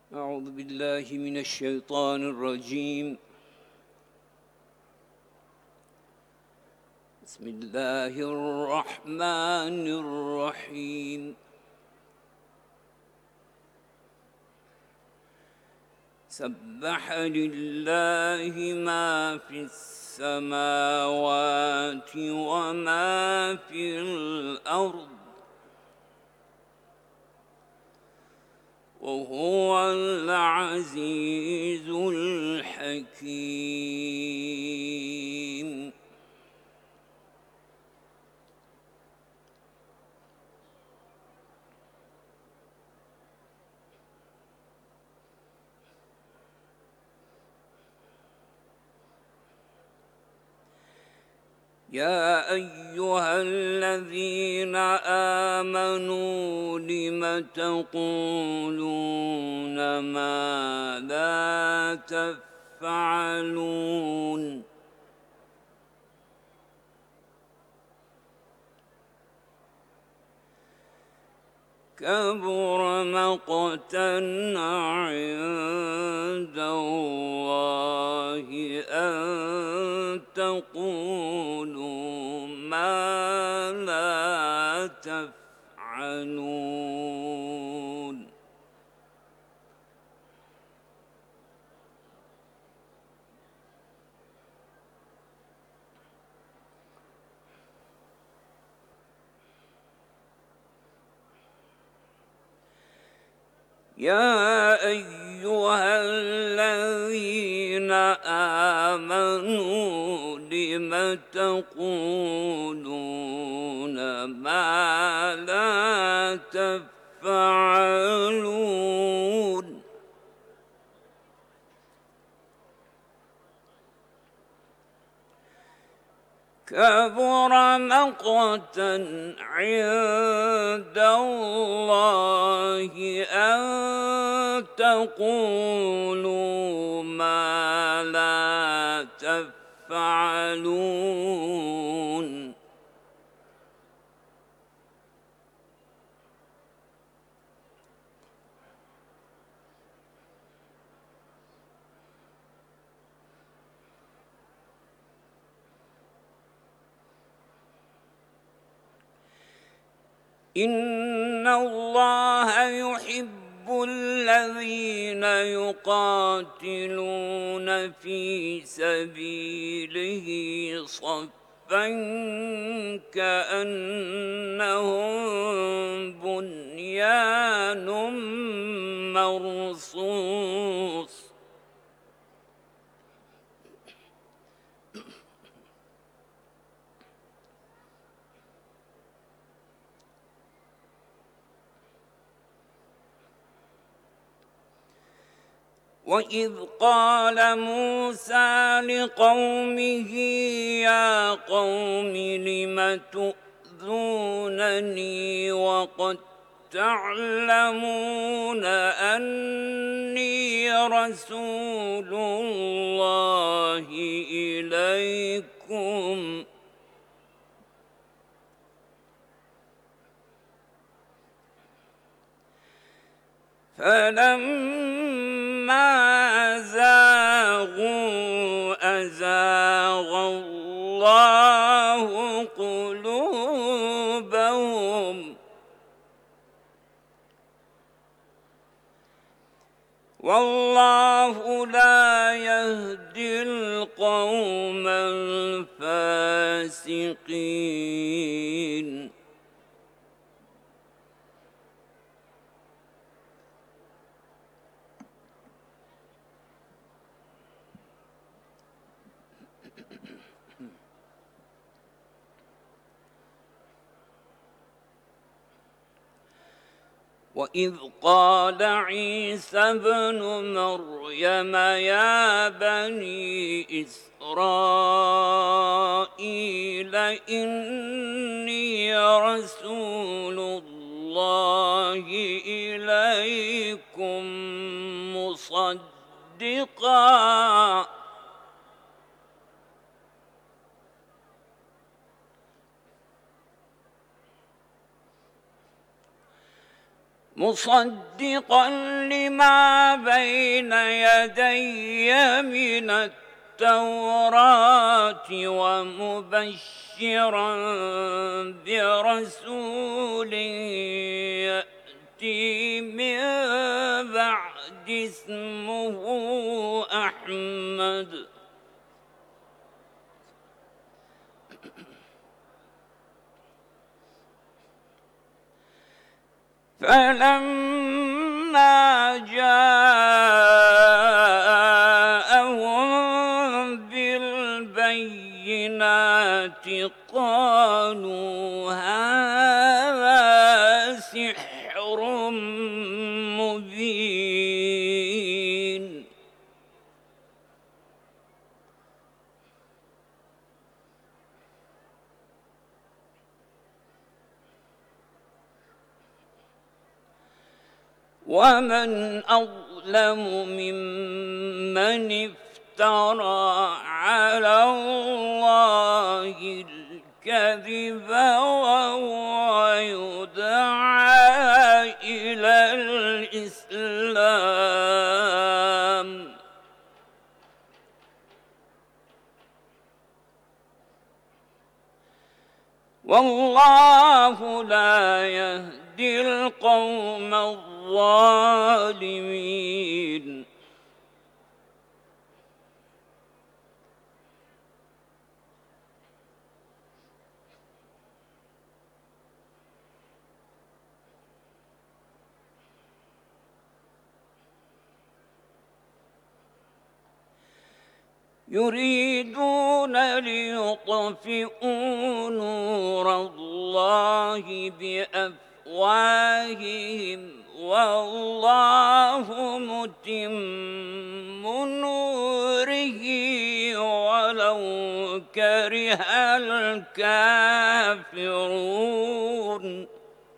أعوذ بالله من الشيطان الرجيم. بسم الله الرحمن الرحيم. سبح لله ما في السماوات وما في الأرض وهو العزيز الحكيم. يا أيها الذين آمنوا لم تقولون ما لا تفعلون كبر مقتا عند الله أن تقولوا ما لا تفعلون. يا أيها الذين آمنوا لم تقولون ما لا تفعلون كبر مقتا عند الله أن تقولوا ما لا تفعلون. إن الله يحب الذين يقاتلون في سبيله صفا كأنهم بنيان مرصوص. وإذ قال موسى لقومه يا قوم لم تؤذونني وقد تعلمون أني رسول الله إليكم فلما زاغوا أزاغ الله قلوبهم والله لا يهدي القوم الفاسقين. وإذ قال عيسى ابن مريم يا بني إسرائيل إني رسول الله إليكم مصدقا لما بين يدي من التوراة ومبشرا برسول يأتي من بعد اسمه أحمد فلما جاءهم بالبينات قالوا هذا سحر مبين ومن أظلم ممن افترى على الله الكذب وهو يدعى إلى الإسلام والله لا يهدي القوم الظالمين يريدون ليطفئوا نور الله بأفواههم والله متم نوره ولو كره الكافرون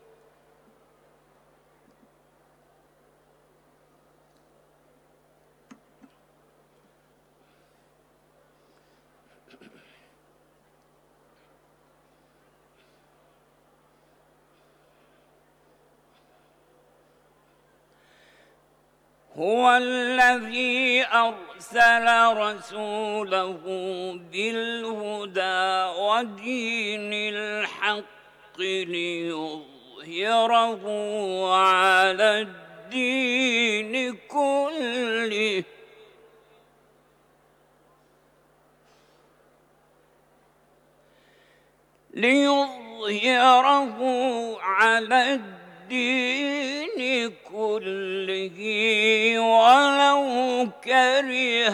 هو الذي أرسل رسوله بالهدى ودين الحق ليظهره على الدين كله الدين كله ولو كره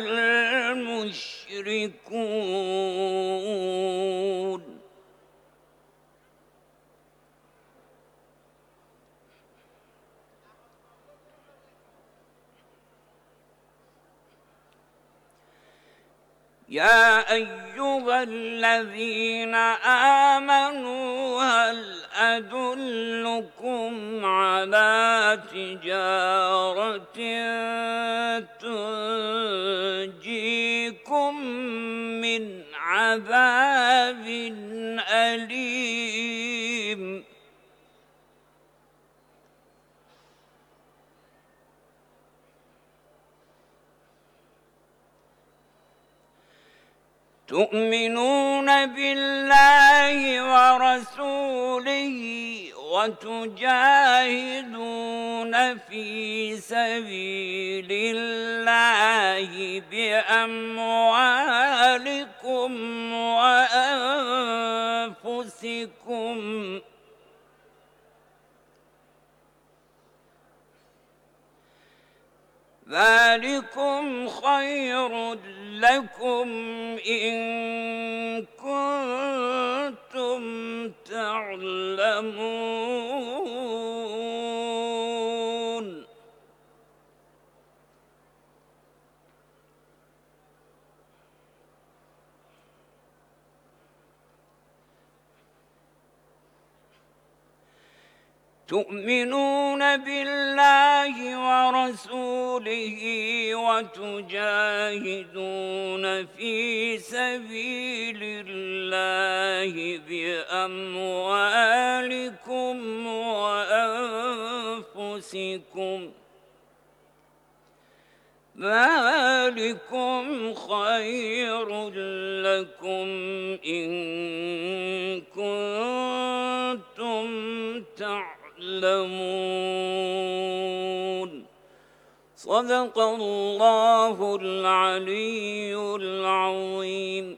المشركون يا أيها الذين آمنوا هل أدلكم على تجارة تنجيكم من عذاب أليم تؤمنون بالله ورسوله وتجاهدون في سبيل الله بأموالكم وأنفسكم ذلكم خير لكم إن كنتم تعلمون تؤمنون بالله ورسوله وتجاهدون في سبيل الله بأموالكم وأنفسكم أنفسكم ذلكم خير لكم إن كنتم تعلمون صدق الله العلي العظيم.